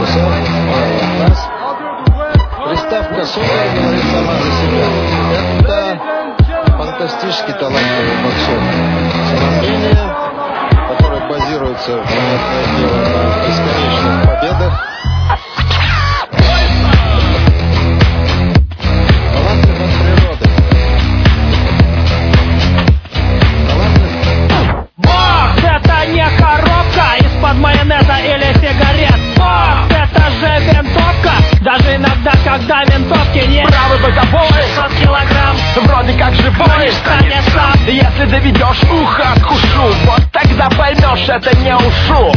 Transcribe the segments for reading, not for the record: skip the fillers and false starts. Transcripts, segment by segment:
боксер, раз. Приставка «супер» говорит сама за себя. Это фантастически талантливый боксер. Самомнение, которое базируется, понятное дело, на бесконечных победах. Талантлив от природы. Бокс — это не коробка из-под майонеза или сигарет. Бокс — это же винтовка, даже иногда, когда винтовки нет. Правый боковой 600 килограмм, вроде как живой, станет сам. если доведешь, ухо откушу. Вот тогда поймешь, это не ушу.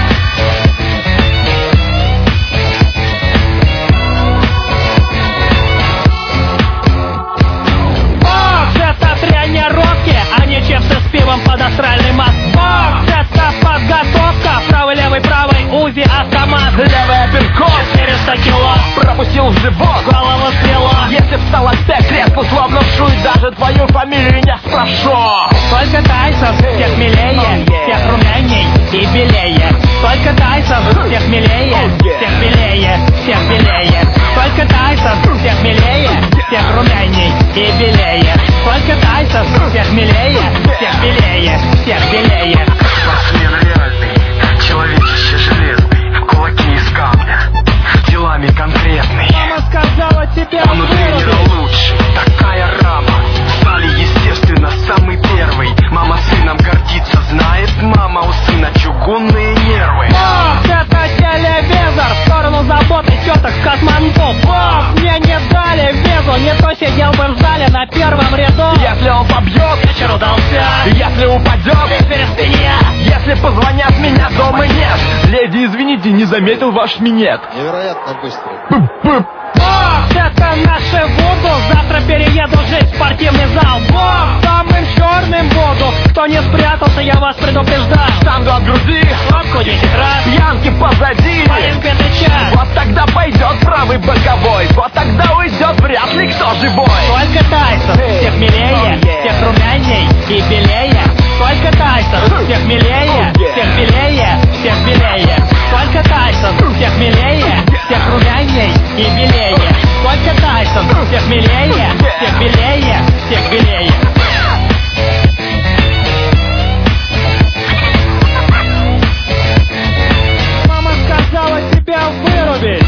Бокс — это тренировки, а не чипсы с пивом под астральный мат. Бокс — это подготовка, правый, УЗИ, автомат. Левый апперкот 400 кило, пропустил в живот, голову стрело. если встал опять резко, словно вшуй, даже твою фамилию не спрошу. Только Тайсон всех милее, всех румяней и белее. Только Тайсон всех милее, всех белее, всех белее. Только Тайсон всех милее, всех румяней и белее. Только Тайсон всех милее, всех белее, всех белее. Спортсмен реальный, человечище железный, кулаки из камня, делами конкретный. Мама сказала тебе Он у тренера лучший, такая рама. В зале, естественно, самый первый. Мама сыном гордится, знает мама у сына чугунные нервы. Бокс — это телевизор, в сторону заботы теток с Катманду. Бокс мне не дали визу, не то сидел бы в зале на первом ряду. Если он побьет, Вечер удался, если упадет, через спине. если позвонят, меня дома нет. Леди, извините, не заметил ваш минет. Невероятно быстро. Бокс — это наше вуду, завтра перееду жить в спортивный зал. Бокс самым черным буду, кто не спрятался, я вас предупреждал. Штангу от груди, Лапку 10 раз, пьянки позади. маленький час. Вот тогда пойдет правый боковой, вот тогда уйдет вряд ли кто живой. Только Тайсон всех милее, всех румяней и белее. Только Тайсон всех милее, всех белее, всех белее. Только Тайсон всех милее, всех румяней и белее. Только Тайсон всех милее, всех белее, всех белее. Мама сказала тебя вырубить.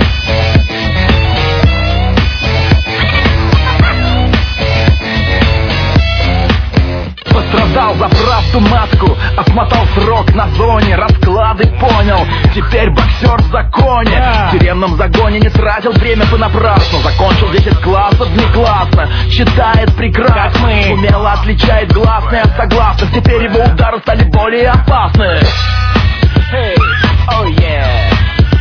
Пострадал за правду матку, отмотал срок на зоне, расклады понял, теперь боксер в законе. В тюремном загоне не тратил время понапрасну, закончил 10 классов неклассно, читает прекрасно, Как мы. умело отличает гласные от согласных, теперь его удары стали более опасны. Hey, oh yeah.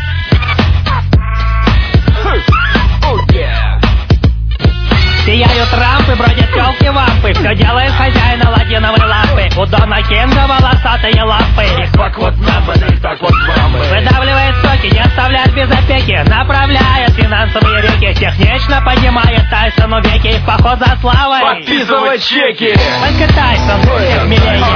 Oh yeah. Сияют рампы, бродят телки-вампы. Все делает хозяин аладдиновой лампы. У Дона Кинга волосатые лапы. Их так вот надо, их так вот мамы. Выдавливает соки, не оставляет без опеки. Направляет финансовые реки. Технично поднимает Тайсону веки. В поход за славой. Подписывай чеки. Только Тайсон всех милее,